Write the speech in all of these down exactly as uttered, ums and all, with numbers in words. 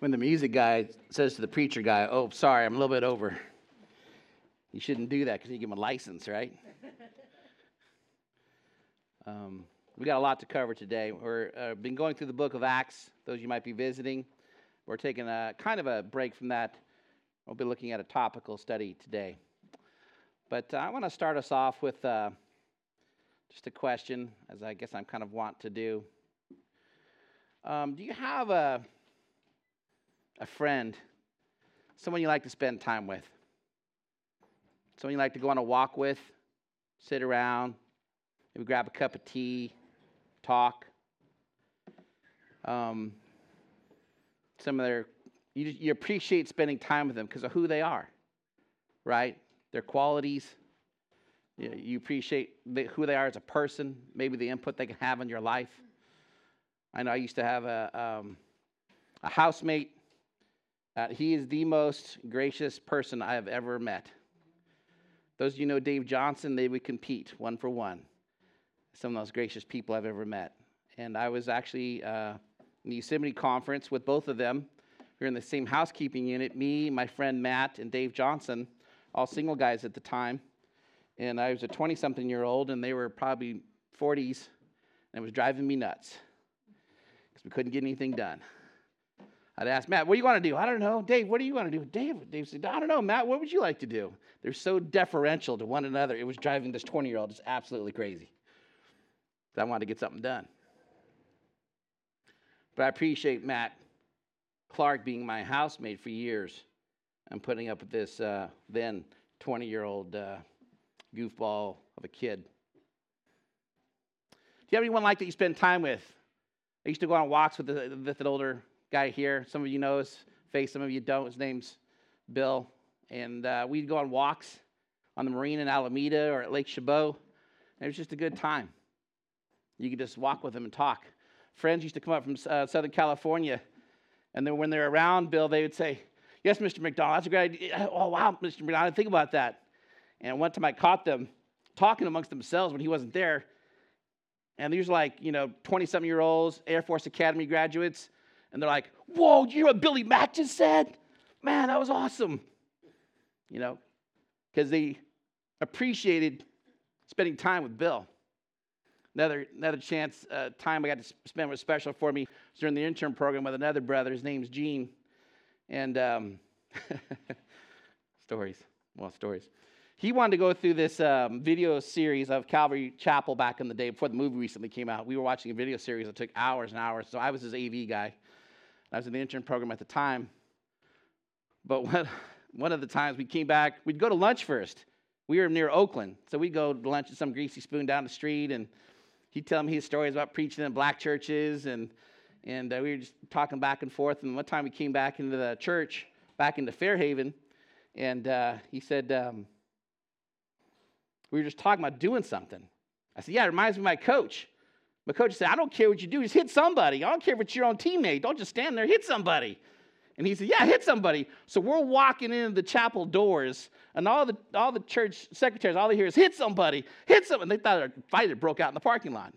when the music guy says to the preacher guy, "Oh, sorry, I'm a little bit over." You shouldn't do that because you give him a license, right? um, we got a lot to cover today. We've uh, been going through the book of Acts. Those you might be visiting, we're taking a kind of a break from that. We'll be looking at a topical study today. But uh, I want to start us off with uh, just a question, as I guess I'm kind of want to do. Um, do you have a a friend, someone you like to spend time with? Someone you like to go on a walk with, sit around, maybe grab a cup of tea, talk. Um, some of their, you, you appreciate spending time with them because of who they are, right? Their qualities. You, you appreciate the, who they are as a person, maybe the input they can have in your life. I know I used to have a um, a housemate. Uh, he is the most gracious person I have ever met. Those of you know Dave Johnson, they would compete one for one. Some of the most gracious people I've ever met. And I was actually uh, in the Yosemite conference with both of them. We were in the same housekeeping unit, me, my friend Matt, and Dave Johnson, all single guys at the time. And I was a twenty-something-year-old, and they were probably forties, and it was driving me nuts because we couldn't get anything done. I'd ask Matt, what do you want to do? I don't know. Dave, what do you want to do? Dave, Dave said, I don't know, Matt, what would you like to do? They're so deferential to one another. It was driving this twenty-year-old just absolutely crazy. I wanted to get something done. But I appreciate Matt Clark being my housemate for years and putting up with this uh, then twenty-year-old uh, goofball of a kid. Do you have anyone like that you spend time with? I used to go on walks with, the, with an older guy here. Some of you know his face, some of you don't. His name's Bill. And uh, we'd go on walks on the marina in Alameda or at Lake Chabot. And it was just a good time. You could just walk with him and talk. Friends used to come up from uh, Southern California. And then when they're around Bill, they would say, yes, Mister McDonald, that's a great idea. Oh, wow, Mister McDonald, I didn't think about that. And one time I caught them talking amongst themselves when he wasn't there. And these were like, you know, twenty-something-year-olds, Air Force Academy graduates. And they're like, whoa, you hear what Billy Mack just said? Man, that was awesome. You know, because they appreciated spending time with Bill. Another another chance, uh, time I got to spend was special for me was during the intern program with another brother. His name's Gene. And um, stories, well, stories. He wanted to go through this um, video series of Calvary Chapel back in the day before the movie recently came out. We were watching a video series that took hours and hours. So I was his A V guy. I was in the intern program at the time. But one, one of the times we came back, we'd go to lunch first. We were near Oakland. So we'd go to lunch at some greasy spoon down the street, and he'd tell me his stories about preaching in black churches, and and uh, we were just talking back and forth. And one time we came back into the church, back into Fairhaven, and uh, he said, um, we were just talking about doing something. I said, yeah, it reminds me of my coach. My coach said, I don't care what you do, just hit somebody. I don't care if it's your own teammate. Don't just stand there, hit somebody. And he said, yeah, hit somebody. So we're walking into the chapel doors, and all the all the church secretaries, all they hear is, hit somebody, hit somebody. And they thought a fight had broke out in the parking lot.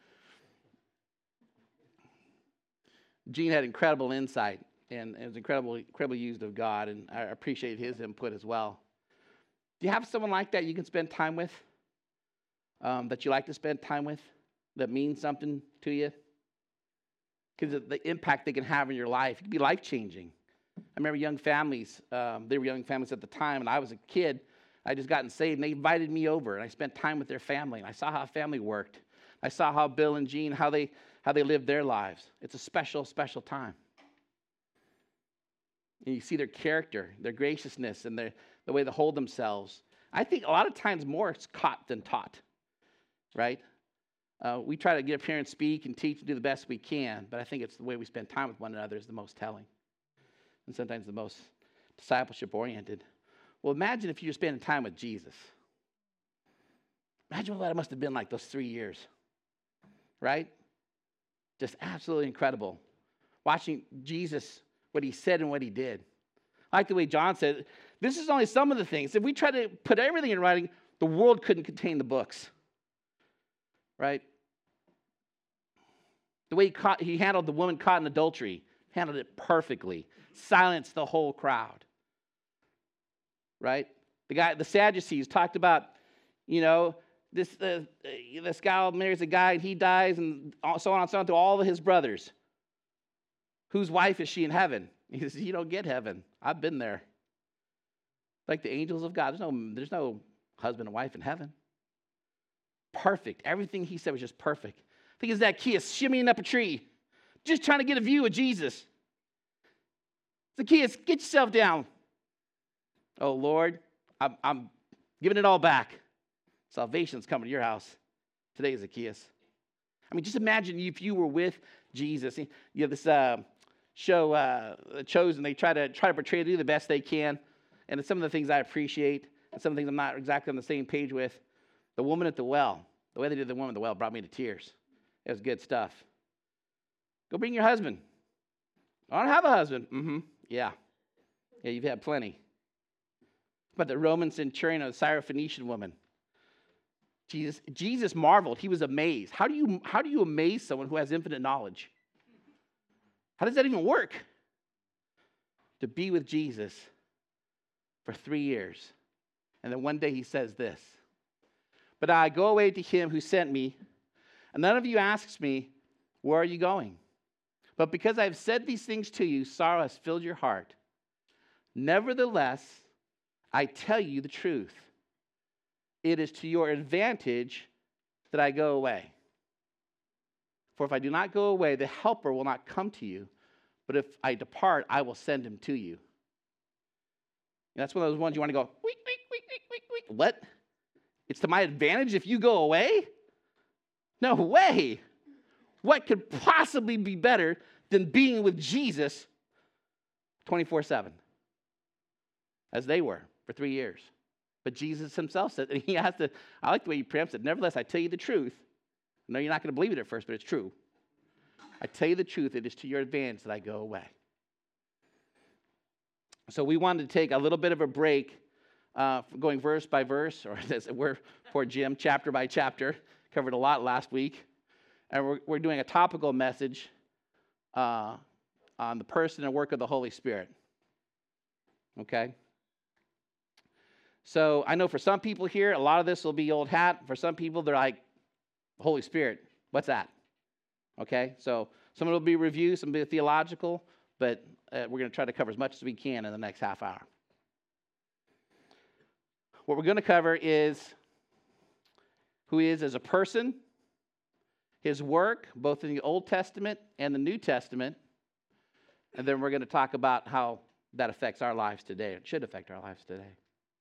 Gene had incredible insight, and it was incredibly, incredibly used of God, and I appreciate his input as well. Do you have someone like that you can spend time with, um, that you like to spend time with, that means something to you? Because of the impact they can have in your life. It can be life-changing. I remember young families, um, they were young families at the time, and I was a kid. I just gotten saved, and they invited me over, and I spent time with their family, and I saw how family worked. I saw how Bill and Jean, how they how they lived their lives. It's a special, special time. And you see their character, their graciousness, and their, the way they hold themselves. I think a lot of times more it's caught than taught, right? Uh, we try to get up here and speak and teach and do the best we can, but I think it's the way we spend time with one another is the most telling, and sometimes the most discipleship-oriented. Well, imagine if you were spending time with Jesus. Imagine what that must have been like those three years, right? Just absolutely incredible. Watching Jesus, what he said and what he did. I like the way John said, this is only some of the things. If we try to put everything in writing, the world couldn't contain the books, right? The way he, caught, he handled the woman caught in adultery, Handled it perfectly. Silenced the whole crowd. Right? The guy, the Sadducees talked about, you know, this uh, this guy marries a guy and he dies and so on and so on to all of his brothers. Whose wife is she in heaven? He says, you don't get heaven. I've been there. Like the angels of God. There's no, there's no husband and wife in heaven. Perfect. Everything he said was just perfect. I think it's Zacchaeus shimmying up a tree, just trying to get a view of Jesus. Zacchaeus, get yourself down. Oh, Lord, I'm, I'm giving it all back. Salvation's coming to your house today, Zacchaeus. I mean, just imagine if you were with Jesus. You have this uh, show, uh, Chosen. They try to try to portray to do the best they can. And it's some of the things I appreciate, and some of the things I'm not exactly on the same page with. The woman at the well, the way they did the woman at the well brought me to tears. It was good stuff. Go bring your husband. I don't have a husband. Mm-hmm. Yeah. Yeah, you've had plenty. But the Roman centurion or the Syrophoenician woman. Jesus, Jesus marveled. He was amazed. How do you how do you amaze someone who has infinite knowledge? How does that even work? To be with Jesus for three years. And then one day he says this. But I go away to him who sent me, and none of you asks me, where are you going? But because I have said these things to you, sorrow has filled your heart. Nevertheless, I tell you the truth. It is to your advantage that I go away. For if I do not go away, the helper will not come to you. But if I depart, I will send him to you. And that's one of those ones you want to go, week, week, week, week, week, week. What? It's to my advantage if you go away? No way. What could possibly be better than being with Jesus twenty-four seven? As they were for three years. But Jesus himself said, and he has to, I like the way he preempts it, nevertheless, I tell you the truth. I know you're not going to believe it at first, but it's true. I tell you the truth, it is to your advantage that I go away. So we wanted to take a little bit of a break, uh, going verse by verse, or as we're poor Jim, chapter by chapter. Covered a lot last week. And we're, we're doing a topical message uh, on the person and work of the Holy Spirit. Okay? So I know for some people here, a lot of this will be old hat. For some people, they're like, Holy Spirit, what's that? Okay? So some of it will be review, some will be theological, but uh, we're going to try to cover as much as we can in the next half hour. What we're going to cover is who he is as a person, his work, both in the Old Testament and the New Testament, and then we're going to talk about how that affects our lives today. It should affect our lives today.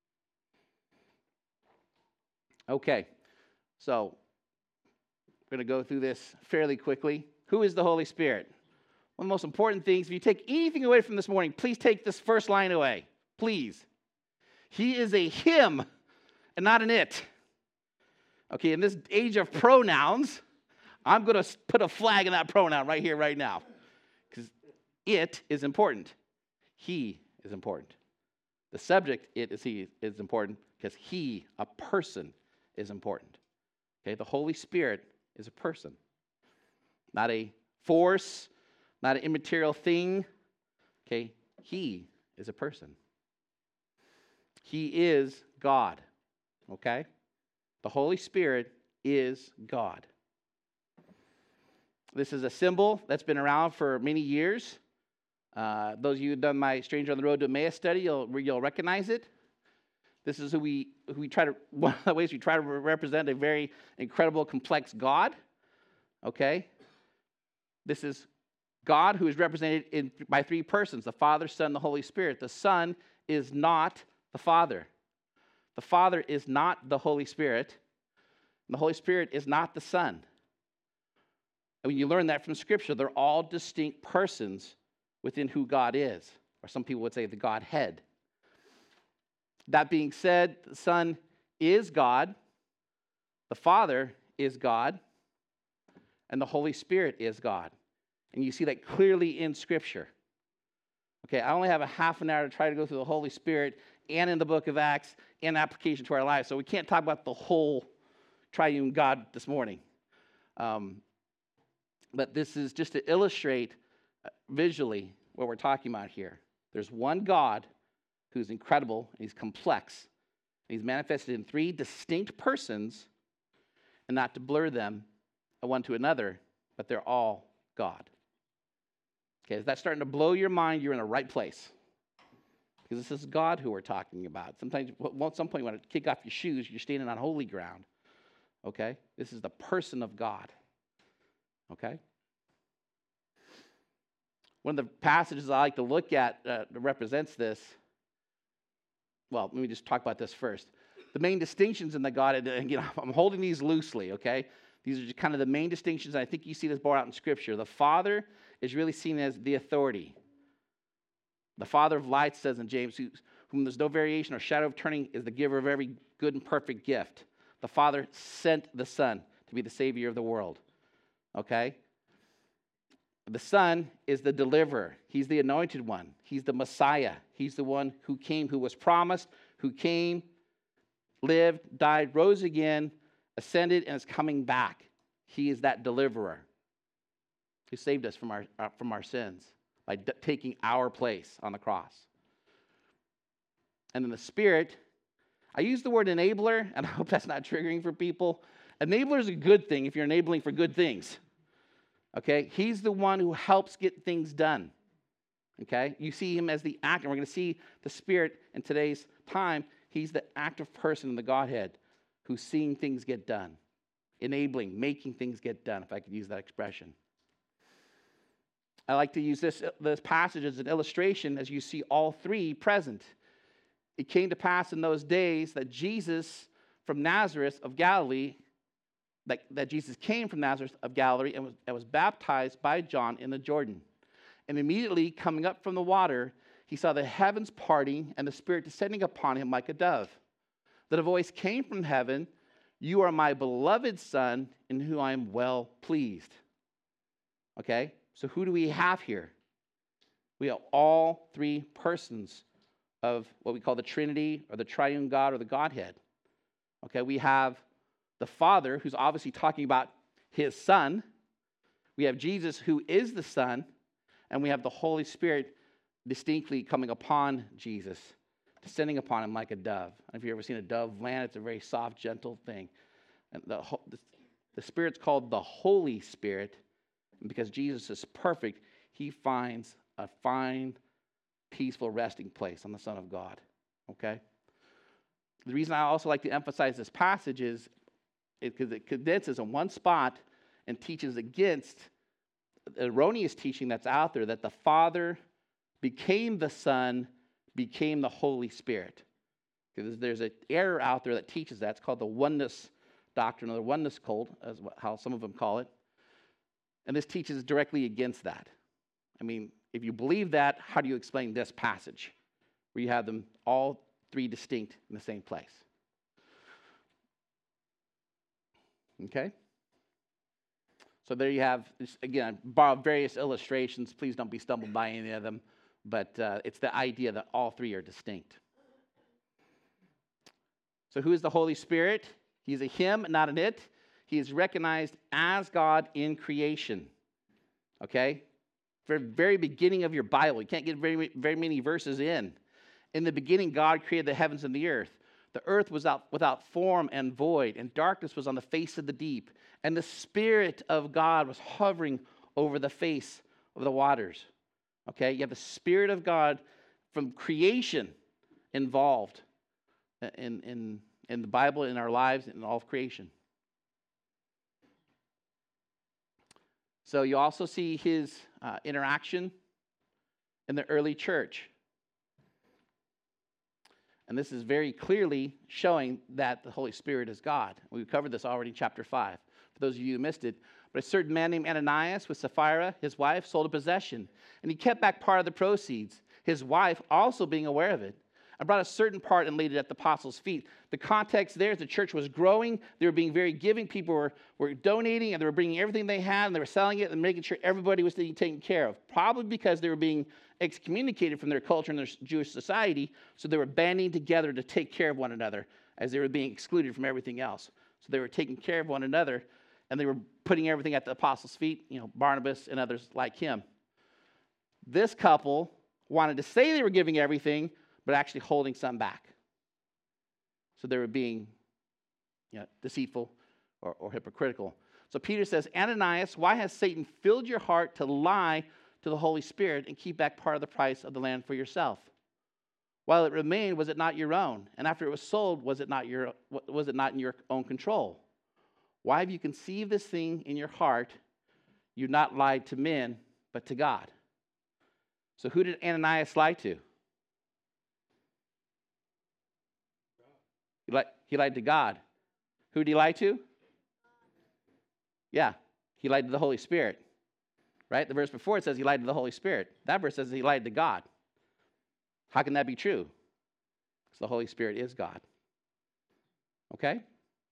Okay, so we're going to go through this fairly quickly. Who is the Holy Spirit? One of the most important things, if you take anything away from this morning, please take this first line away. Please. He is a him and not an it. Okay, in this age of pronouns, I'm going to put a flag in that pronoun right here, right now. Because it is important. He is important. The subject, it is he, is important because he, a person, is important. Okay, the Holy Spirit is a person. Not a force, not an immaterial thing. Okay, he is a person. He is God. Okay? The Holy Spirit is God. This is a symbol that's been around for many years. Uh, those of you who have done my Stranger on the Road to Emmaus study, you'll, you'll recognize it. This is who we, who we try to, one of the ways we try to represent a very incredible, complex God. Okay? This is God who is represented in, by three persons, the Father, Son, the Holy Spirit. The Son is not the Father. The Father is not the Holy Spirit. And the Holy Spirit is not the Son. And when you learn that from Scripture, they're all distinct persons within who God is. Or some people would say the Godhead. That being said, the Son is God. The Father is God. And the Holy Spirit is God. And you see that clearly in Scripture. Okay, I only have a half an hour to try to go through the Holy Spirit and in the book of Acts and application to our lives. So we can't talk about the whole triune God this morning. Um, but this is just to illustrate visually what we're talking about here. There's one God who's incredible, and he's complex. And he's manifested in three distinct persons, and not to blur them one to another, but they're all God. Okay, if that's starting to blow your mind, you're in the right place. Because this is God who we're talking about. Sometimes, well, at some point, you want to kick off your shoes, you're standing on holy ground. Okay? This is the person of God. Okay? One of the passages I like to look at uh, that represents this, well, let me just talk about this first. The main distinctions in the Godhead, and again, I'm holding these loosely, okay? These are just kind of the main distinctions, and I think you see this borne out in Scripture. The Father is really seen as the authority. The Father of lights, says in James, whom there's no variation or shadow of turning, is the giver of every good and perfect gift. The Father sent the Son to be the Savior of the world, okay? The Son is the deliverer. He's the anointed one. He's the Messiah. He's the one who came, who was promised, who came, lived, died, rose again, ascended, and is coming back. He is that deliverer who saved us from our, uh, from our sins by d- taking our place on the cross. And then the Spirit, I use the word enabler, and I hope that's not triggering for people. Enabler is a good thing if you're enabling for good things. Okay? He's the one who helps get things done. Okay? You see him as the actor. We're going to see the Spirit in today's time. He's the active person in the Godhead who's seeing things get done, enabling, making things get done, if I could use that expression. I like to use this, this passage as an illustration as you see all three present. It came to pass in those days that Jesus from Nazareth of Galilee, that, that Jesus came from Nazareth of Galilee and was, and was baptized by John in the Jordan. And immediately coming up from the water, he saw the heavens parting and the Spirit descending upon him like a dove. Then a voice came from heaven, "You are my beloved Son, in whom I am well pleased." Okay, so who do we have here? We have all three persons of what we call the Trinity or the Triune God or the Godhead. Okay, we have the Father, who's obviously talking about his Son. We have Jesus, who is the Son. And we have the Holy Spirit distinctly coming upon Jesus, descending upon him like a dove. If you've ever seen a dove land, it's a very soft, gentle thing. And the, the, the Spirit's called the Holy Spirit. And because Jesus is perfect, he finds a fine, peaceful resting place on the Son of God. Okay? The reason I also like to emphasize this passage is because it condenses in one spot and teaches against the erroneous teaching that's out there that the Father became the Son, became the Holy Spirit. Because there's an error out there that teaches that. It's called the oneness doctrine, or the oneness cult, as how some of them call it. And this teaches directly against that. I mean, if you believe that, how do you explain this passage where you have them all three distinct in the same place? Okay? So there you have, again, I borrowed various illustrations. Please don't be stumbled by any of them. But uh, it's the idea that all three are distinct. So who is the Holy Spirit? He's a him, not an it. He is recognized as God in creation. Okay? For the very beginning of your Bible, you can't get very, very many verses in. In the beginning, God created the heavens and the earth. The earth was out, without form and void, and darkness was on the face of the deep. And the Spirit of God was hovering over the face of the waters. Okay? You have the Spirit of God from creation involved in, in, in the Bible, in our lives, in all of creation. So you also see his uh, interaction in the early church. And this is very clearly showing that the Holy Spirit is God. We covered this already in chapter five, for those of you who missed it. But a certain man named Ananias with Sapphira, his wife, sold a possession, and he kept back part of the proceeds. His wife, also being aware of it, and brought a certain part and laid it at the apostles' feet. The context there is the church was growing. They were being very giving. People were, were donating, and they were bringing everything they had, and they were selling it and making sure everybody was being taken care of. Probably because they were being excommunicated from their culture and their Jewish society, so they were banding together to take care of one another as they were being excluded from everything else. So they were taking care of one another, and they were putting everything at the apostles' feet, you know, Barnabas and others like him. This couple wanted to say they were giving everything, but actually holding some back. So they were being you know, deceitful or, or hypocritical. So Peter says, Ananias, why has Satan filled your heart to lie to the Holy Spirit and keep back part of the price of the land for yourself? While it remained, was it not your own? And after it was sold, was it not your was it not in your own control? Why have you conceived this thing in your heart? You've not lied to men, but to God. So who did Ananias lie to? He lied, he lied to God. Who did he lie to? Yeah, he lied to the Holy Spirit. Right? The verse before it says he lied to the Holy Spirit. That verse says he lied to God. How can that be true? Because the Holy Spirit is God. Okay?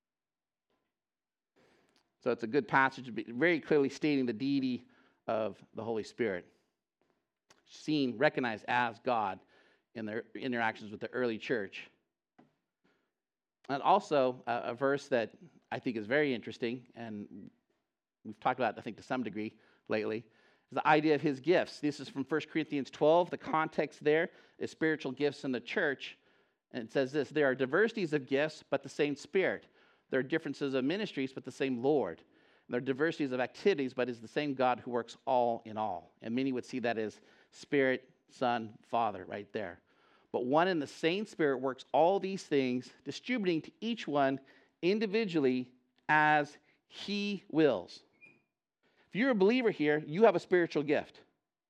So it's a good passage, very clearly stating the deity of the Holy Spirit. Seen, recognized as God in their interactions with the early church. And also a, a verse that I think is very interesting, and we've talked about, I think, to some degree lately, is the idea of his gifts. This is from First Corinthians twelve. The context there is spiritual gifts in the church. And it says this, there are diversities of gifts, but the same Spirit. There are differences of ministries, but the same Lord. And there are diversities of activities, but it's the same God who works all in all. And many would see that as Spirit, Son, Father, right there. But one and the same Spirit works all these things, distributing to each one individually as he wills. If you're a believer here, you have a spiritual gift.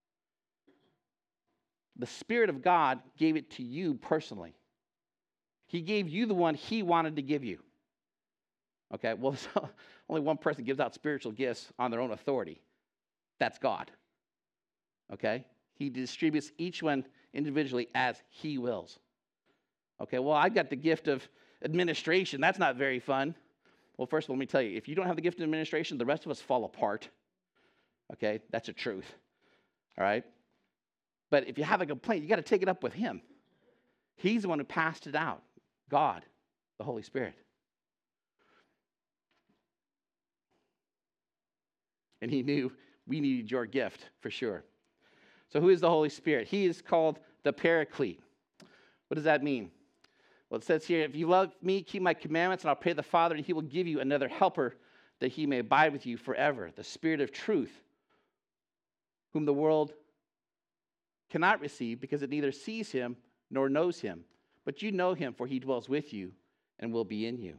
The Spirit of God gave it to you personally. He gave you the one he wanted to give you. Okay, well, so only one person gives out spiritual gifts on their own authority. That's God. Okay? He distributes each one individually as he wills. Okay, well, I got the gift of administration. That's not very fun. Well, first of all, let me tell you, if you don't have the gift of administration, the rest of us fall apart. Okay, that's a truth. All right? But if you have a complaint, you got to take it up with him. He's the one who passed it out. God, the Holy Spirit. And he knew we needed your gift for sure. So who is the Holy Spirit? He is called the Paraclete. What does that mean? Well, it says here, if you love me, keep my commandments, and I'll pray the Father, and he will give you another helper that he may abide with you forever, the Spirit of truth, whom the world cannot receive because it neither sees him nor knows him. But you know him, for he dwells with you and will be in you.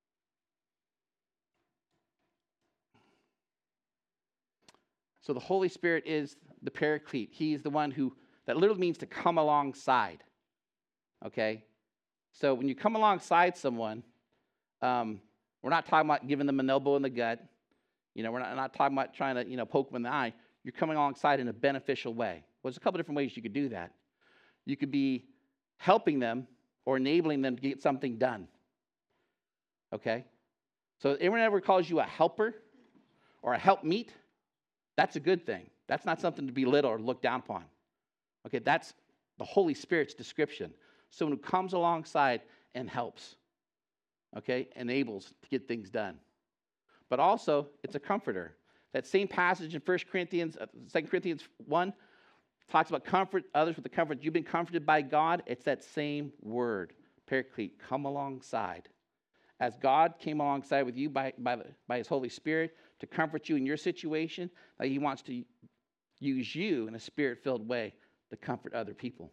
So the Holy Spirit is the Paraclete. He's the one who, that literally means to come alongside. Okay? So when you come alongside someone, um, we're not talking about giving them an elbow in the gut. You know, we're not, not talking about trying to, you know, poke them in the eye. You're coming alongside in a beneficial way. Well, there's a couple different ways you could do that. You could be helping them or enabling them to get something done. Okay? So anyone ever calls you a helper or a helpmeet, that's a good thing. That's not something to belittle or look down upon. Okay, that's the Holy Spirit's description. Someone who comes alongside and helps. Okay, enables to get things done. But also, it's a comforter. That same passage in First Corinthians, uh, Second Corinthians one talks about comfort others with the comfort. You've been comforted by God. It's that same word, Paraclete, come alongside. As God came alongside with you by, by, the, by his Holy Spirit to comfort you in your situation, that he wants to use you in a spirit-filled way to comfort other people.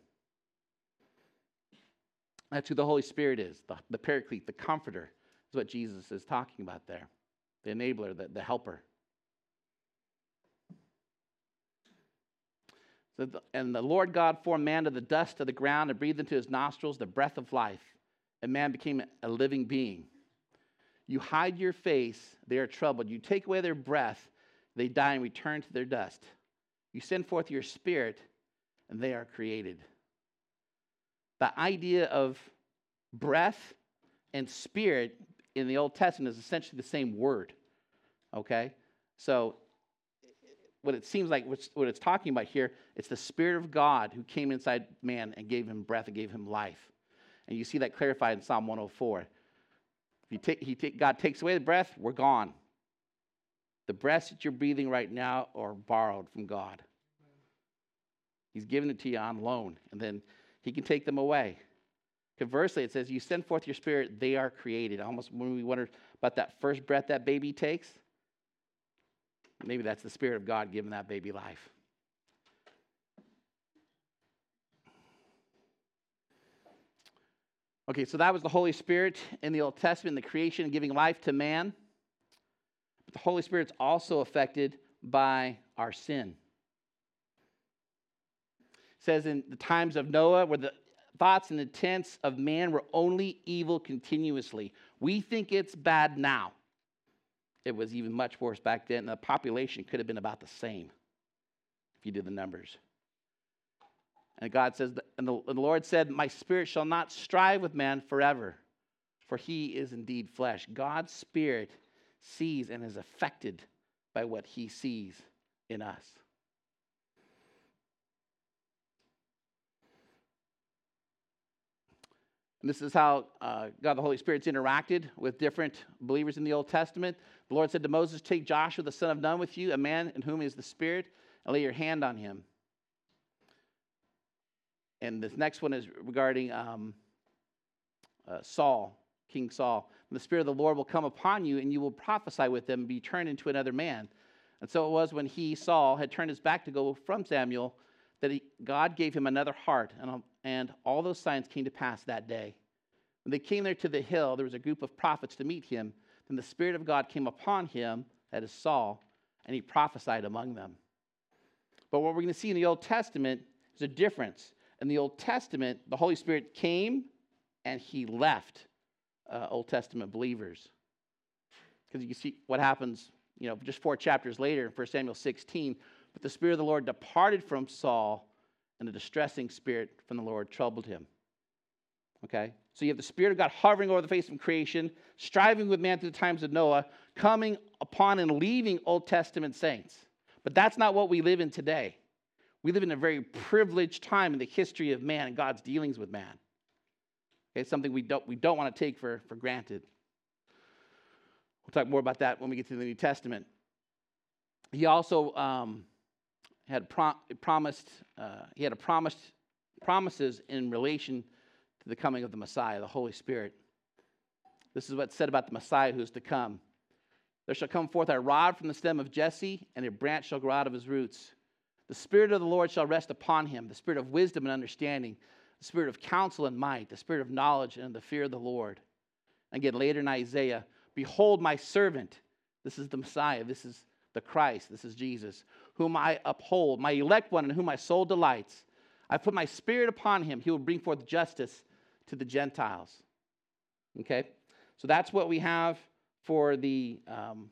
That's who the Holy Spirit is, the, the Paraclete, the comforter, is what Jesus is talking about there. The enabler, the, the helper. So the, and the Lord God formed man of the dust of the ground and breathed into his nostrils the breath of life, and man became a living being. You hide your face, they are troubled. You take away their breath, they die and return to their dust. You send forth your spirit, and they are created. The idea of breath and spirit in the Old Testament is essentially the same word. Okay? So what it seems like, what it's talking about here, it's the Spirit of God who came inside man and gave him breath and gave him life. And you see that clarified in Psalm one oh four. If you take, he take, God takes away the breath, we're gone. The breaths that you're breathing right now are borrowed from God. He's giving it to you on loan, and then he can take them away. Conversely, it says, you send forth your spirit, they are created. Almost when we wonder about that first breath that baby takes, maybe that's the Spirit of God giving that baby life. Okay, so that was the Holy Spirit in the Old Testament, the creation, giving life to man. But the Holy Spirit's also affected by our sin. It says in the times of Noah, where the thoughts and intents of man were only evil continuously. We think it's bad now. It was even much worse back then. The population could have been about the same if you did the numbers. And God says, and the, and the Lord said, my spirit shall not strive with man forever, for he is indeed flesh. God's spirit sees and is affected by what he sees in us. And this is how uh, God the Holy Spirit's interacted with different believers in the Old Testament. The Lord said to Moses, take Joshua the son of Nun with you, a man in whom is the Spirit, and lay your hand on him. And this next one is regarding um, uh, Saul, King Saul. And the Spirit of the Lord will come upon you, and you will prophesy with them and be turned into another man. And so it was when he, Saul, had turned his back to go from Samuel, that he, God gave him another heart, and, and all those signs came to pass that day. When they came there to the hill, there was a group of prophets to meet him. Then the Spirit of God came upon him, that is Saul, and he prophesied among them. But what we're going to see in the Old Testament is a difference. In the Old Testament, the Holy Spirit came and he left uh, Old Testament believers. Because you can see what happens, you know, just four chapters later in First Samuel sixteen. But the Spirit of the Lord departed from Saul, and a distressing spirit from the Lord troubled him. Okay? So you have the Spirit of God hovering over the face of creation, striving with man through the times of Noah, coming upon and leaving Old Testament saints. But that's not what we live in today. We live in a very privileged time in the history of man and God's dealings with man. Okay, it's something we don't, we don't want to take for, for granted. We'll talk more about that when we get to the New Testament. He also um, had prom- promised, uh, he had a promised promises in relation to the coming of the Messiah, the Holy Spirit. This is what's said about the Messiah who is to come. There shall come forth a rod from the stem of Jesse, and a branch shall grow out of his roots. The Spirit of the Lord shall rest upon him, the Spirit of wisdom and understanding, the Spirit of counsel and might, the Spirit of knowledge and the fear of the Lord. And again, later in Isaiah, behold my servant. This is the Messiah. This is the Christ. This is Jesus, whom I uphold, my elect one in whom my soul delights. I put my Spirit upon him. He will bring forth justice to the Gentiles. Okay? So that's what we have for the um,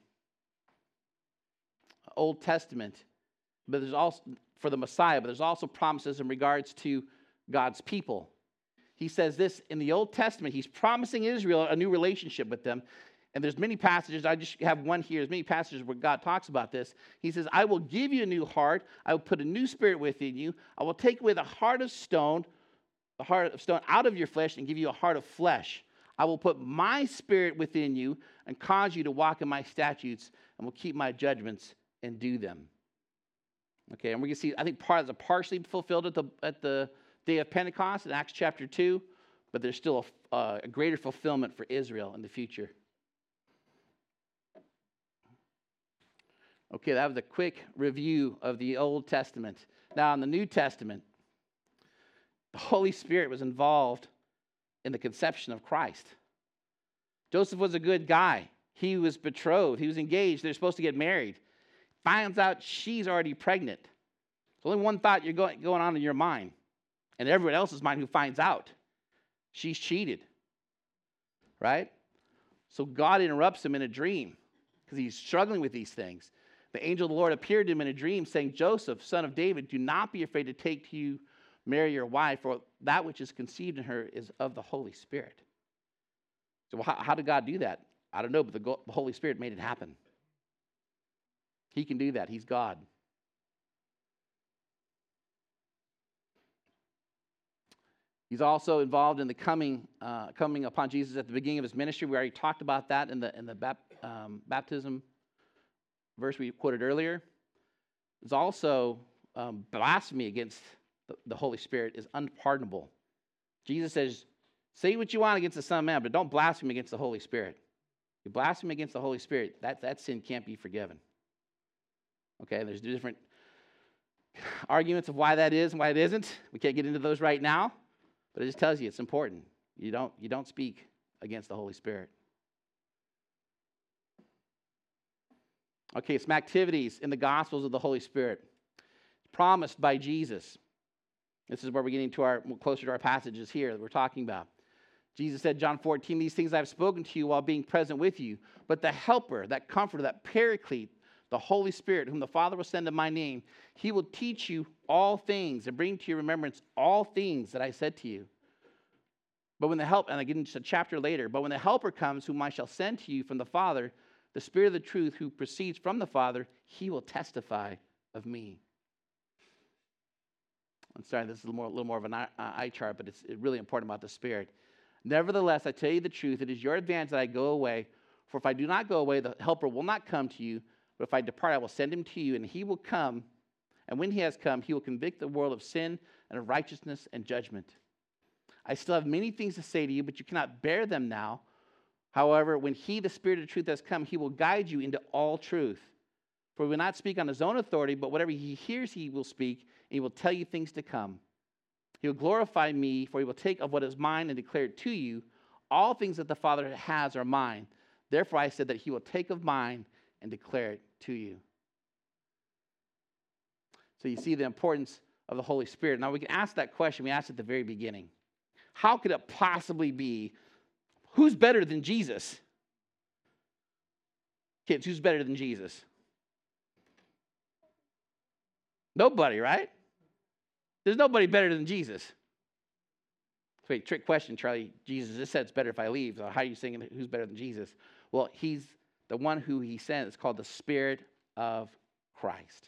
Old Testament. But there's also for the Messiah, but there's also promises in regards to God's people. He says this in the Old Testament. He's promising Israel a new relationship with them. And there's many passages. I just have one here. There's many passages where God talks about this. He says, I will give you a new heart. I will put a new spirit within you. I will take away the heart of stone, the heart of stone out of your flesh and give you a heart of flesh. I will put my spirit within you and cause you to walk in my statutes and will keep my judgments and do them. Okay, and we're going to see, I think part is a partially fulfilled at the at the day of Pentecost in Acts chapter two, but there's still a, uh, a greater fulfillment for Israel in the future. Okay, that was a quick review of the Old Testament. Now, in the New Testament, the Holy Spirit was involved in the conception of Christ. Joseph was a good guy. He was betrothed. He was engaged. They're supposed to get married. Finds out she's already pregnant. There's only one thought you're going, going on in your mind, and everyone else's mind who finds out. She's cheated, right? So God interrupts him in a dream because he's struggling with these things. The angel of the Lord appeared to him in a dream saying, Joseph, son of David, do not be afraid to take to you Mary your wife, for that which is conceived in her is of the Holy Spirit. So how, how did God do that? I don't know, but the, the Holy Spirit made it happen. He can do that. He's God. He's also involved in the coming uh, coming upon Jesus at the beginning of his ministry. We already talked about that in the in the bap, um, baptism verse we quoted earlier. There's also um, blasphemy against the, the Holy Spirit is unpardonable. Jesus says, say what you want against the Son of Man, but don't blaspheme against the Holy Spirit. If you blaspheme against the Holy Spirit, that, that sin can't be forgiven. Okay, there's different arguments of why that is and why it isn't. We can't get into those right now, but it just tells you it's important. You don't, you don't speak against the Holy Spirit. Okay, some activities in the Gospels of the Holy Spirit promised by Jesus. This is where we're getting to our closer to our passages here that we're talking about. Jesus said, John fourteen, these things I have spoken to you while being present with you, but the helper, that comforter, that paraclete, the Holy Spirit, whom the Father will send in my name, he will teach you all things and bring to your remembrance all things that I said to you. But when the help, and I get into a chapter later, but when the helper comes, whom I shall send to you from the Father, the Spirit of the truth who proceeds from the Father, he will testify of me. I'm sorry, this is a little more, a little more of an eye, uh, eye chart, but it's really important about the Spirit. Nevertheless, I tell you the truth, it is your advantage that I go away. For if I do not go away, the helper will not come to you. But if I depart, I will send him to you, and he will come. And when he has come, he will convict the world of sin and of righteousness and judgment. I still have many things to say to you, but you cannot bear them now. However, when he, the Spirit of truth, has come, he will guide you into all truth. For he will not speak on his own authority, but whatever he hears he will speak, and he will tell you things to come. He will glorify me, for he will take of what is mine and declare it to you. All things that the Father has are mine. Therefore I said that he will take of mine and declare it to you. So you see the importance of the Holy Spirit. Now we can ask that question we asked at the very beginning. How could it possibly be, who's better than Jesus? Kids, who's better than Jesus? Nobody, right? There's nobody better than Jesus. Wait, trick question, Charlie. Jesus just said it's better if I leave. So how are you saying who's better than Jesus? Well, he's the one who he sent. It's called the Spirit of Christ.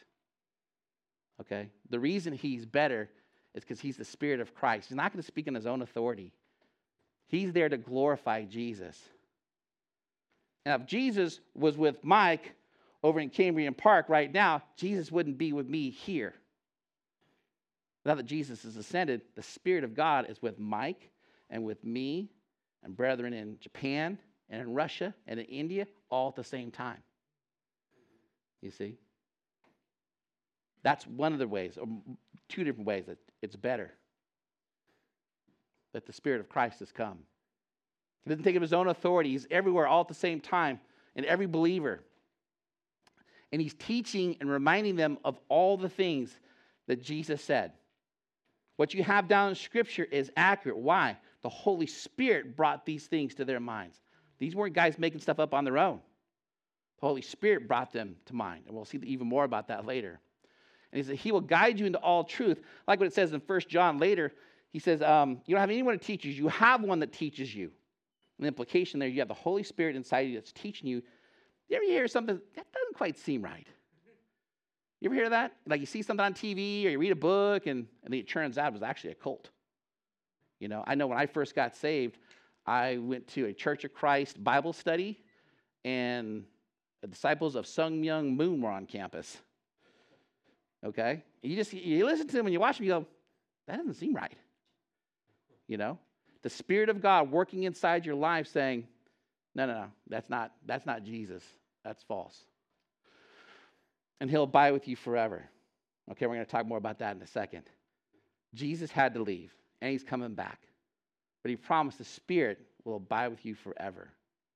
Okay? The reason he's better is because he's the Spirit of Christ. He's not going to speak in his own authority. He's there to glorify Jesus. Now, if Jesus was with Mike over in Cambrian Park right now, Jesus wouldn't be with me here. Now that Jesus is ascended, the Spirit of God is with Mike and with me and brethren in Japan and in Russia and in India all at the same time. You see? That's one of the ways, or two different ways that it's better that the Spirit of Christ has come. He doesn't take of his own authority. He's everywhere all at the same time in every believer. And he's teaching and reminding them of all the things that Jesus said. What you have down in Scripture is accurate. Why? The Holy Spirit brought these things to their minds. These weren't guys making stuff up on their own. The Holy Spirit brought them to mind. And we'll see even more about that later. And he said, he will guide you into all truth. Like what it says in First John later, he says, um, you don't have anyone that teaches you. You have one that teaches you. An implication there, you have the Holy Spirit inside you that's teaching you. You ever hear something that doesn't quite seem right? You ever hear that? Like you see something on T V or you read a book and, and it turns out it was actually a cult. You know, I know when I first got saved, I went to a Church of Christ Bible study and the disciples of Sung Myung Moon were on campus. Okay? You just, you listen to them and you watch them, you go, that doesn't seem right. You know? The Spirit of God working inside your life saying, no, no, no, that's not, that's not Jesus. That's false. And he'll abide with you forever. Okay, we're going to talk more about that in a second. Jesus had to leave, and he's coming back. But he promised the Spirit will abide with you forever.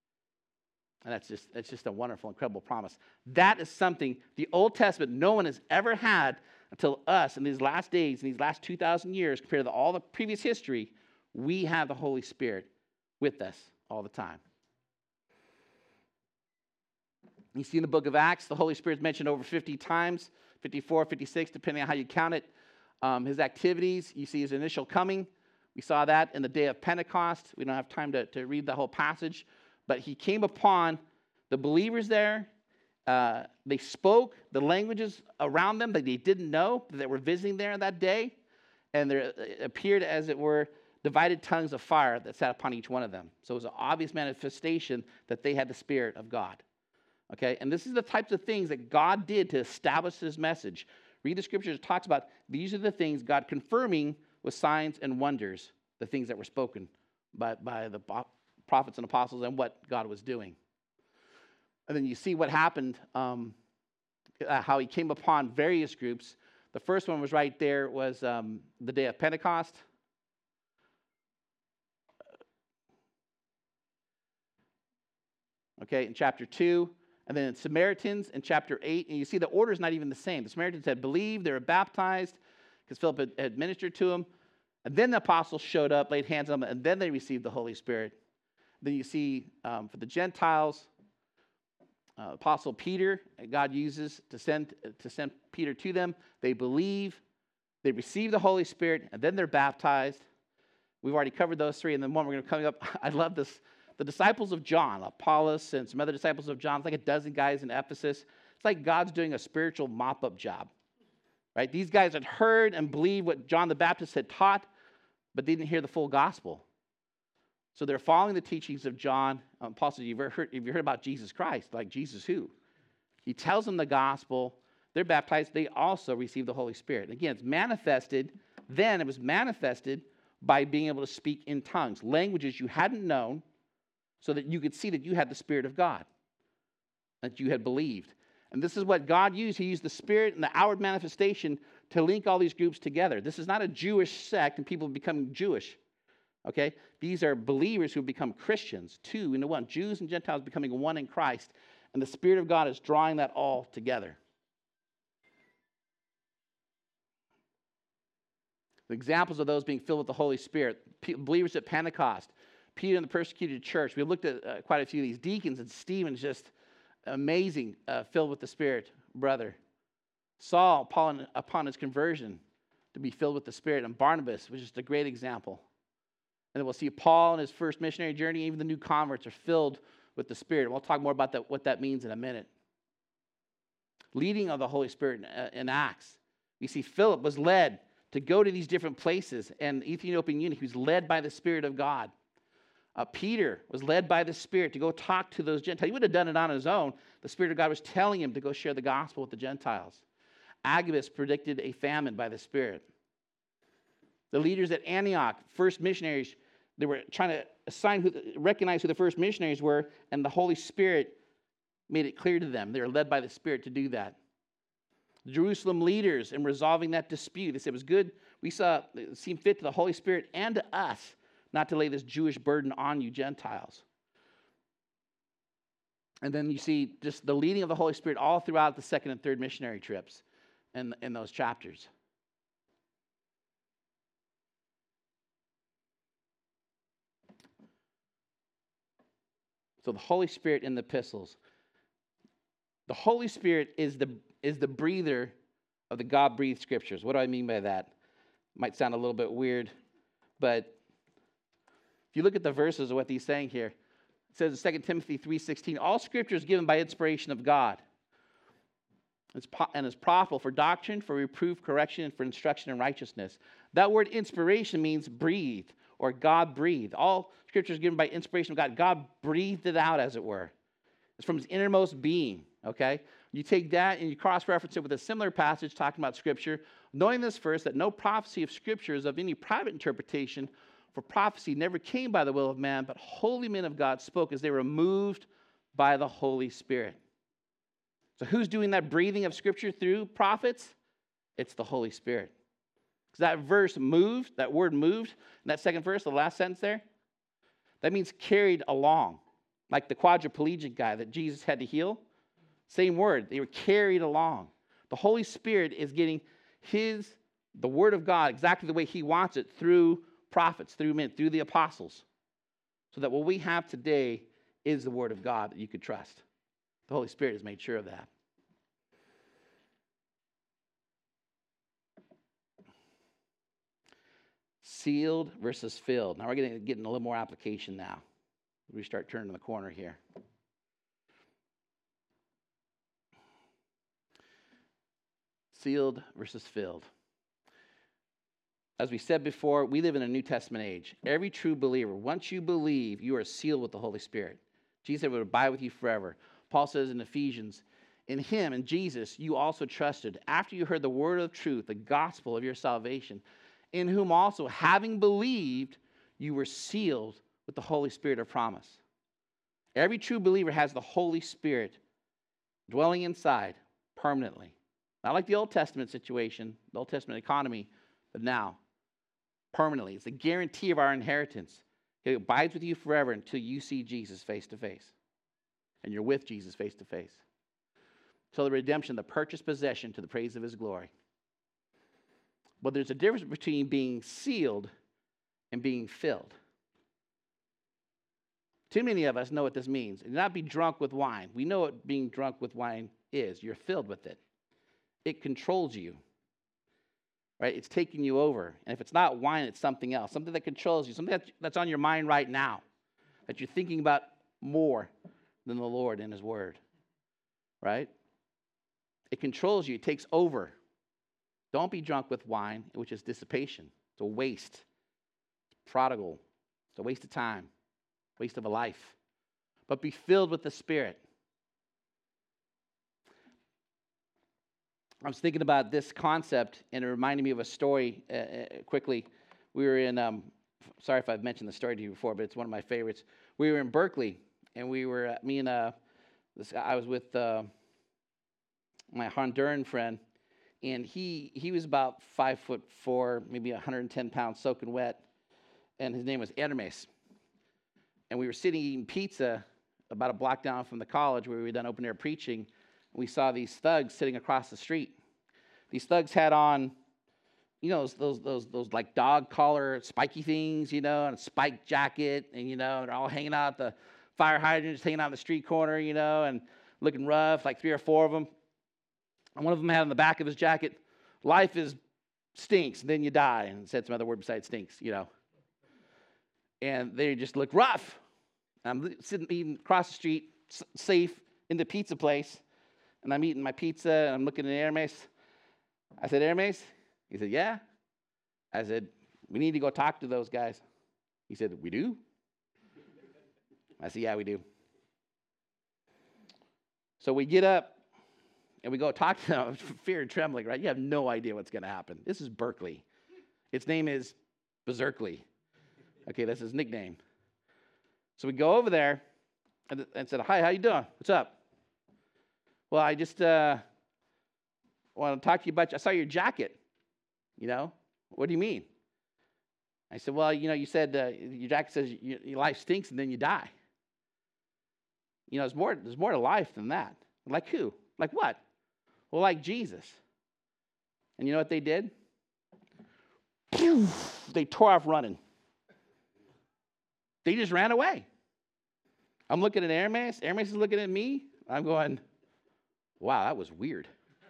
And that's just, that's just a wonderful, incredible promise. That is something the Old Testament no one has ever had until us in these last days, in these last two thousand years, compared to all the previous history. We have the Holy Spirit with us all the time. You see in the book of Acts, the Holy Spirit is mentioned over fifty times, fifty-four, fifty-six, depending on how you count it. Um, his activities, you see his initial coming. We saw that in the day of Pentecost. We don't have time to, to read the whole passage. But he came upon the believers there. Uh, they spoke the languages around them that they didn't know, that were visiting there that day. And there appeared, as it were, divided tongues of fire that sat upon each one of them. So it was an obvious manifestation that they had the Spirit of God. Okay, and this is the types of things that God did to establish his message. Read the scriptures. It talks about these are the things God confirming with signs and wonders, the things that were spoken by, by the prophets and apostles and what God was doing. And then you see what happened, um, uh, how he came upon various groups. The first one was right there, was um, the day of Pentecost. Okay, in chapter two. And then Samaritans in chapter eight. And you see the order is not even the same. The Samaritans had believed, they were baptized because Philip had, had ministered to them. And then the apostles showed up, laid hands on them, and then they received the Holy Spirit. Then you see um, for the Gentiles, uh, Apostle Peter, God uses to send, to send Peter to them. They believe, they receive the Holy Spirit, and then they're baptized. We've already covered those three. And then one we're going to come up, I love this. The disciples of John, Apollos and some other disciples of John, it's like a dozen guys in Ephesus. It's like God's doing a spiritual mop-up job, right? These guys had heard and believed what John the Baptist had taught, but they didn't hear the full gospel. So they're following the teachings of John. Um, Apostle, you've ever heard, have you heard about Jesus Christ? Like Jesus who? He tells them the gospel. They're baptized. They also receive the Holy Spirit. Again, it's manifested. Then it was manifested by being able to speak in tongues, languages you hadn't known, so that you could see that you had the Spirit of God, that you had believed. And this is what God used. He used the Spirit and the outward manifestation to link all these groups together. This is not a Jewish sect and people becoming Jewish, okay? These are believers who have become Christians, two into one. Jews and Gentiles becoming one in Christ, and the Spirit of God is drawing that all together. The examples of those being filled with the Holy Spirit, believers at Pentecost, Peter and the persecuted church. We looked at uh, quite a few of these. Deacons and Stephen's just amazing, uh, filled with the Spirit, brother. Saul, Paul, upon his conversion, to be filled with the Spirit. And Barnabas was just a great example. And then we'll see Paul in his first missionary journey. Even the new converts are filled with the Spirit. And we'll talk more about that, what that means in a minute. Leading of the Holy Spirit in, uh, in Acts. We see Philip was led to go to these different places. And the Ethiopian eunuch, he was led by the Spirit of God. Uh, Peter was led by the Spirit to go talk to those Gentiles. He would have done it on his own. The Spirit of God was telling him to go share the gospel with the Gentiles. Agabus predicted a famine by the Spirit. The leaders at Antioch, first missionaries, they were trying to assign who, recognize who the first missionaries were, and the Holy Spirit made it clear to them. They were led by the Spirit to do that. The Jerusalem leaders in resolving that dispute, they said it was good. We saw it seemed fit to the Holy Spirit and to us not to lay this Jewish burden on you Gentiles. And then you see just the leading of the Holy Spirit all throughout the second and third missionary trips in, in those chapters. So the Holy Spirit in the epistles. The Holy Spirit is the, is the breather of the God-breathed scriptures. What do I mean by that? Might sound a little bit weird, but if you look at the verses of what he's saying here, it says in Second Timothy three sixteen, all scripture is given by inspiration of God. It's po- and is profitable for doctrine, for reproof, correction, and for instruction in righteousness. That word inspiration means breathed or God breathed. All scripture is given by inspiration of God. God breathed it out, as it were. It's from his innermost being, okay? You take that and you cross-reference it with a similar passage talking about scripture, knowing this first, that no prophecy of scripture is of any private interpretation, for prophecy never came by the will of man, but holy men of God spoke as they were moved by the Holy Spirit. So who's doing that breathing of scripture through prophets? It's the Holy Spirit. Because that verse moved, that word moved, in that second verse, the last sentence there, that means carried along. Like the quadriplegic guy that Jesus had to heal. Same word. They were carried along. The Holy Spirit is getting his, the word of God, exactly the way he wants it through prophets, through men, through the apostles. So that what we have today is the word of God that you could trust. The Holy Spirit has made sure of that. Sealed versus filled. Now we're going to get in a little more application now. We start turning the corner here. Sealed versus filled. As we said before, we live in a New Testament age. Every true believer, once you believe, you are sealed with the Holy Spirit. Jesus said it would abide with you forever. Paul says in Ephesians, In him, in Jesus, you also trusted, after you heard the word of truth, the gospel of your salvation, in whom also, having believed, you were sealed with the Holy Spirit of promise. Every true believer has the Holy Spirit dwelling inside permanently. Not like the Old Testament situation, the Old Testament economy, but now, permanently. It's a guarantee of our inheritance. It abides with you forever until you see Jesus face to face. And you're with Jesus face to face. So the redemption, the purchased possession to the praise of his glory. But there's a difference between being sealed and being filled. Too many of us know what this means. Not be drunk with wine. We know what being drunk with wine is. You're filled with it. It controls you. Right? It's taking you over. And if it's not wine, it's something else. Something that controls you. Something that's on your mind right now. That you're thinking about more than the Lord and his word. Right? It controls you. It takes over. Don't be drunk with wine, which is dissipation. It's a waste. It's prodigal. It's a waste of time. Waste of a life. But be filled with the Spirit. I was thinking about this concept, and it reminded me of a story uh, uh, quickly. We were in, um, sorry if I've mentioned the story to you before, but it's one of my favorites. We were in Berkeley, and we were, uh, me and uh, this guy, I was with uh, my Honduran friend, and he he was about five foot four, maybe one hundred ten pounds, soaking wet, and his name was Hermes. And we were sitting eating pizza about a block down from the college where we were done open air preaching. We saw these thugs sitting across the street. These thugs had on, you know, those those those, those like dog collar spiky things, you know, and a spiked jacket, and you know, they're all hanging out at the fire hydrants, hanging out on the street corner, you know, and looking rough, like three or four of them. And one of them had on the back of his jacket, "Life is stinks, and then you die," and said some other word besides stinks, you know. And they just look rough. I'm sitting eating across the street, s- safe, in the pizza place, and I'm eating my pizza, and I'm looking at Hermes. I said, "Hermes?" He said, "Yeah." I said, "We need to go talk to those guys." He said, "We do?" I said, "Yeah, we do." So we get up, and we go talk to them, fear and trembling, right? You have no idea what's going to happen. This is Berkeley. Its name is Berserkly. Okay, that's his nickname. So we go over there and, and said, "Hi, how you doing? What's up?" "Well, I just uh, want to talk to you about, I saw your jacket, you know. What do you mean?" I said, "Well, you know, you said uh, your jacket says your, your life stinks and then you die. You know, there's more, there's more to life than that." "Like who? Like what?" "Well, like Jesus." And you know what they did? They tore off running. They just ran away. I'm looking at Hermes. Hermes is looking at me. I'm going, wow, that was weird.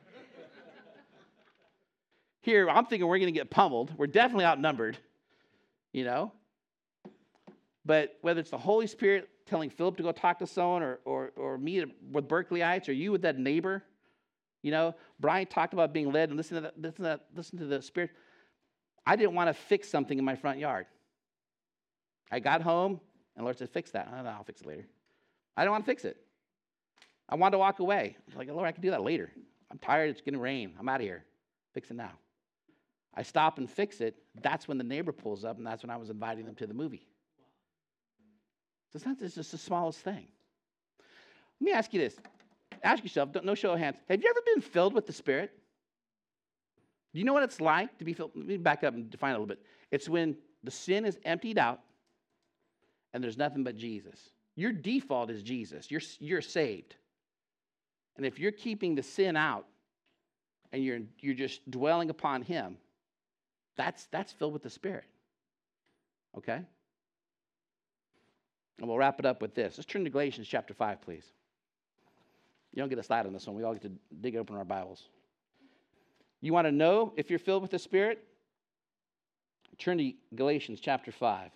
Here, I'm thinking we're going to get pummeled. We're definitely outnumbered, you know. But whether it's the Holy Spirit telling Philip to go talk to someone, or or, or me with Berkeleyites, or you with that neighbor, you know, Brian talked about being led and listen to that, listen to that, listen to the Spirit. I didn't want to fix something in my front yard. I got home, and the Lord said, "Fix that." I don't know, I'll fix it later. I didn't want to fix it. I wanted to walk away. I was like, "Lord, I can do that later. I'm tired. It's going to rain. I'm out of here. Fix it now." I stop and fix it. That's when the neighbor pulls up, and that's when I was inviting them to the movie. So it's not it's just the smallest thing. Let me ask you this. Ask yourself, no show of hands, have you ever been filled with the Spirit? Do you know what it's like to be filled? Let me back up and define it a little bit. It's when the sin is emptied out, and there's nothing but Jesus. Your default is Jesus. You're, you're saved. And if you're keeping the sin out and you're, you're just dwelling upon him, that's, that's filled with the Spirit. Okay? And we'll wrap it up with this. Let's turn to Galatians chapter five, please. You don't get a slide on this one. We all get to dig open our Bibles. You want to know if you're filled with the Spirit? Turn to Galatians chapter five.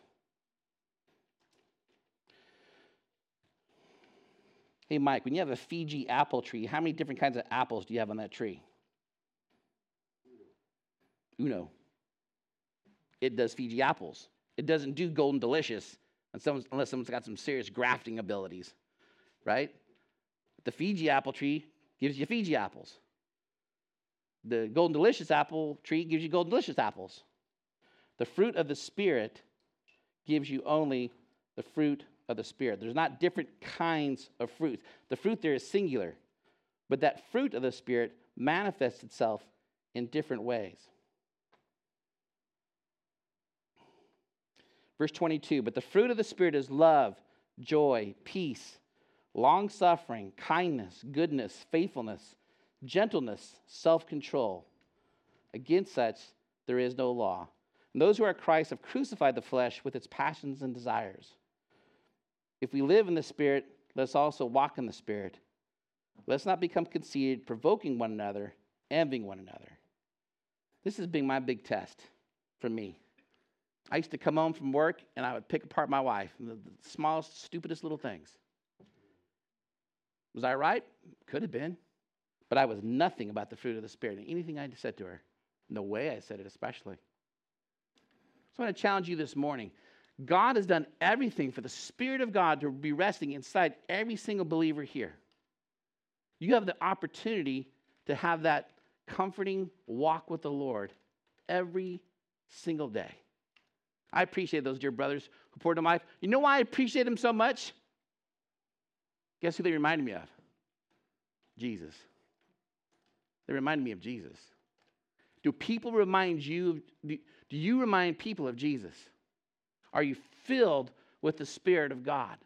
Hey, Mike, when you have a Fiji apple tree, how many different kinds of apples do you have on that tree? Uno. It does Fiji apples. It doesn't do Golden Delicious unless someone's got some serious grafting abilities, right? The Fiji apple tree gives you Fiji apples. The Golden Delicious apple tree gives you Golden Delicious apples. The fruit of the Spirit gives you only the fruit of the Spirit. There's not different kinds of fruit. The fruit there is singular, but that fruit of the Spirit manifests itself in different ways. Verse twenty-two, but the fruit of the Spirit is love, joy, peace, long-suffering, kindness, goodness, faithfulness, gentleness, self-control. Against such there is no law. And those who are Christ have crucified the flesh with its passions and desires. If we live in the Spirit, let's also walk in the Spirit. Let's not become conceited, provoking one another, envying one another. This has been my big test for me. I used to come home from work, and I would pick apart my wife, the, the smallest, stupidest little things. Was I right? Could have been. But I was nothing about the fruit of the Spirit. And anything I said to her, no way I said it especially. So I want to challenge you this morning. God has done everything for the Spirit of God to be resting inside every single believer here. You have the opportunity to have that comforting walk with the Lord every single day. I appreciate those dear brothers who poured into my life. You know why I appreciate them so much? Guess who they reminded me of? Jesus. They reminded me of Jesus. Do people remind you, do, do you remind people of Jesus? Are you filled with the Spirit of God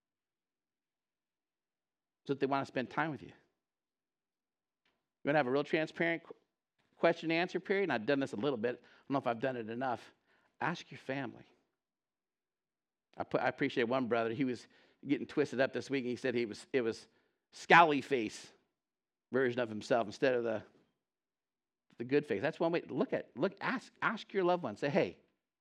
so that they want to spend time with you? You want to have a real transparent question and answer period? And I've done this a little bit. I don't know if I've done it enough. Ask your family. I, put, I appreciate one brother. He was getting twisted up this week, and he said he was it was scowly face version of himself instead of the the good face. That's one way. Look at look. Ask ask your loved one. Say, hey,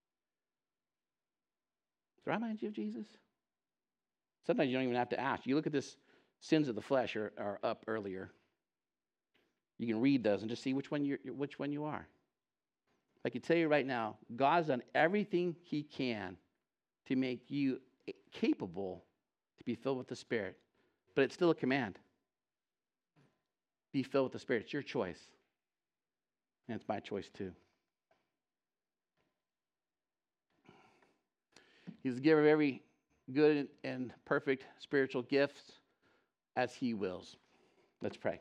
do I remind you of Jesus? Sometimes you don't even have to ask. You look at this sins of the flesh are, are up earlier. You can read those and just see which one you which one you are. I can tell you right now, God's done everything He can to make you capable to be filled with the Spirit. But it's still a command. Be filled with the Spirit. It's your choice. And it's my choice too. He's the giver of every good and perfect spiritual gift as He wills. Let's pray.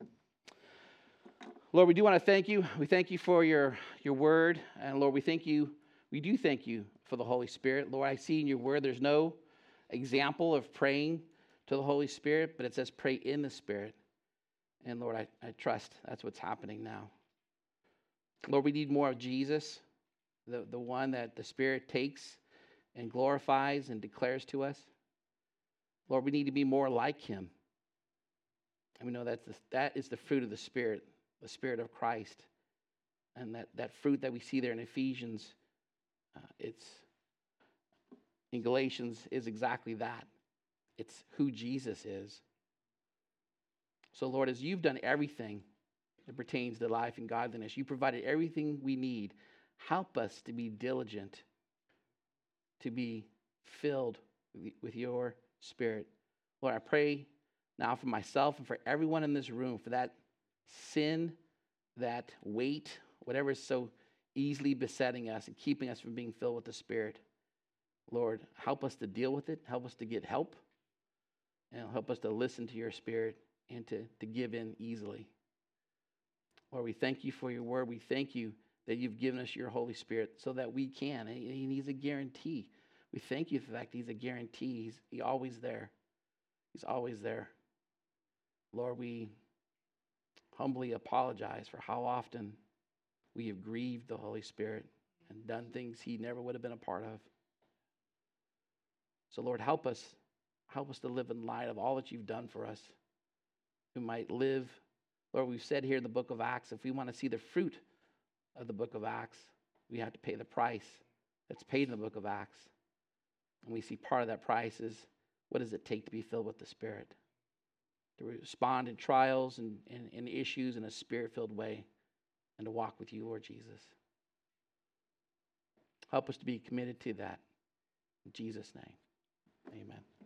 Lord, we do want to thank you. We thank you for your, your word. And Lord, we thank you. We do thank you for the Holy Spirit. Lord, I see in your word there's no example of praying to the Holy Spirit, but it says pray in the Spirit. And Lord, I, I trust that's what's happening now. Lord, we need more of Jesus, the, the one that the Spirit takes and glorifies and declares to us. Lord, we need to be more like Him. And we know that's the, that is the fruit of the Spirit. The Spirit of Christ. And that, that fruit that we see there in Ephesians, uh, it's in Galatians is exactly that. It's who Jesus is. So Lord, as you've done everything that pertains to life and godliness, you provided everything we need. Help us to be diligent, to be filled with your Spirit. Lord, I pray now for myself and for everyone in this room, for that sin, that weight, whatever is so easily besetting us and keeping us from being filled with the Spirit. Lord, help us to deal with it. Help us to get help. And help us to listen to your Spirit and to, to give in easily. Lord, we thank you for your word. We thank you that you've given us your Holy Spirit so that we can. And he's a guarantee. We thank you for the fact he's a guarantee. He's, he's always there. He's always there. Lord, we humbly apologize for how often we have grieved the Holy Spirit and done things he never would have been a part of. So Lord, help us. Help us to live in light of all that you've done for us. We might live, Lord, we've said here in the book of Acts, if we want to see the fruit of the book of Acts, we have to pay the price that's paid in the book of Acts. And we see part of that price is, what does it take to be filled with the Spirit? To respond in trials and, and, and issues in a Spirit-filled way, and to walk with you, Lord Jesus. Help us to be committed to that. In Jesus' name, amen.